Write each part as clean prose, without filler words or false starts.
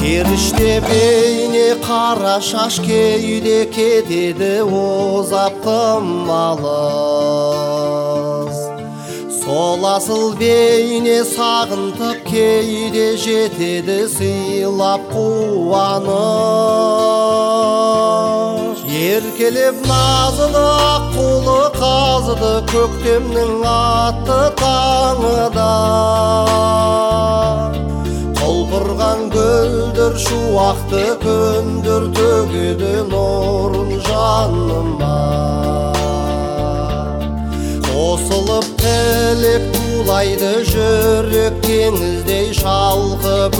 Періште бейне қара шаш кейде кетеді озап қымалыз. Сол асыл бейне сағынтып кейде жетеді сыйлап қуаныш. Еркелеп назыны аққулы қазыды көктемнің атты таңыда. Құлпырған гүлдер шуақты күндер төгеді нұрын жаныма. Қосылып тілек тулайды жүрек теңіздей шалқып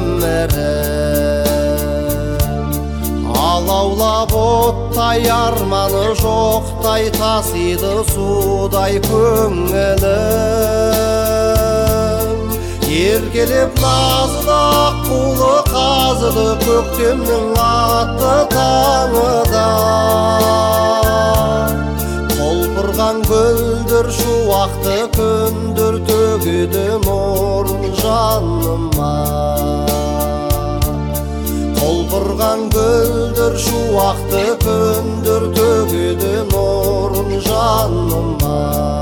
өмірім. Алаулап оттай арманы жоқтай тасиды судай көңілім. Еркелеп назды аққулы қазыды көктемнің атты таңыда. Құлпырған гүлдер шуақты күндер төгеді нұрын жаныма. Құлпырған гүлдер шуақты күндер төгеді нұрын жаныма.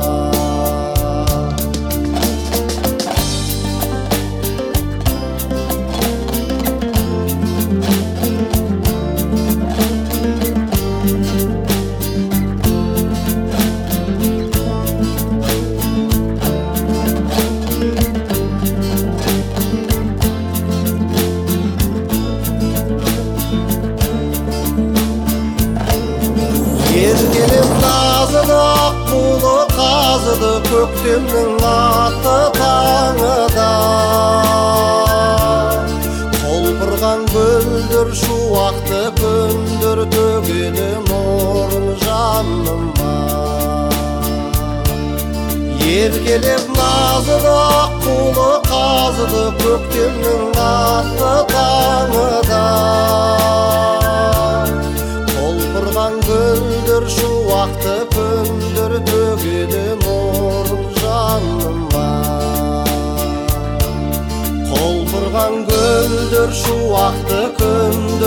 Еркелеп назыны аққулы қазыды көктемнің атты таңыда. Құлпырған гүлдер шуақты күндер төгеді нұрын жаныма. Еркелеп назыны аққулы қазыды көктемнің атты таңыда. Құлпырған гүлдер шуақты күндер төгеді нұрын жаныма. Құлпырған гүлдер шуақты күндер